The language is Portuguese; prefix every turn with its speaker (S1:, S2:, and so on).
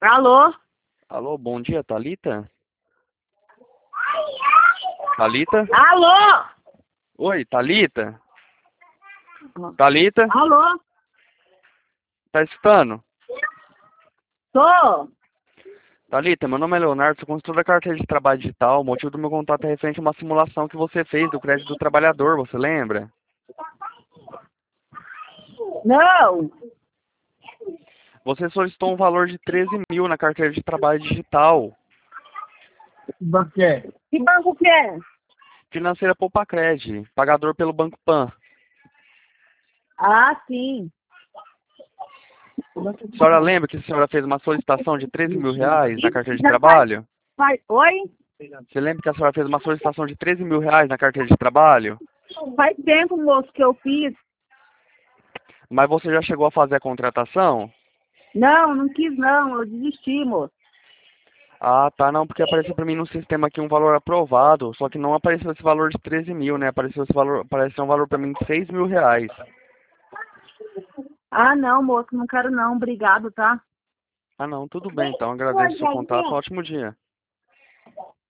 S1: Alô?
S2: Alô, bom dia, Thalita? Thalita?
S1: Alô?
S2: Oi, Thalita? Thalita?
S1: Alô?
S2: Tá escutando?
S1: Tô.
S2: Thalita, meu nome é Leonardo, sou consultor da carteira de trabalho digital. O motivo do meu contato é referente a uma simulação que você fez do crédito do trabalhador, você lembra?
S1: Não.
S2: Você solicitou um valor de 13 mil na carteira de trabalho digital.
S1: Banco que é? Que banco que é?
S2: Financeira Poupa-Cred, pagador pelo Banco Pan.
S1: Ah, sim.
S2: A senhora lembra que a senhora fez uma solicitação de 13 mil reais na carteira de trabalho?
S1: Oi?
S2: Você lembra que a senhora fez uma solicitação de 13 mil reais na carteira de trabalho?
S1: Faz tempo, moço, que eu fiz.
S2: Mas você já chegou a fazer a contratação?
S1: Não, não quis não. Eu desisti, moço.
S2: Ah, tá, não, porque apareceu pra mim no sistema aqui um valor aprovado, só que não apareceu esse valor de 13 mil, né? Apareceu esse valor, apareceu um valor pra mim de 6 mil reais.
S1: Ah, não, moço. Não quero não. Obrigado, tá?
S2: Ah, não, tudo bem, então, agradeço o seu contato, ótimo dia.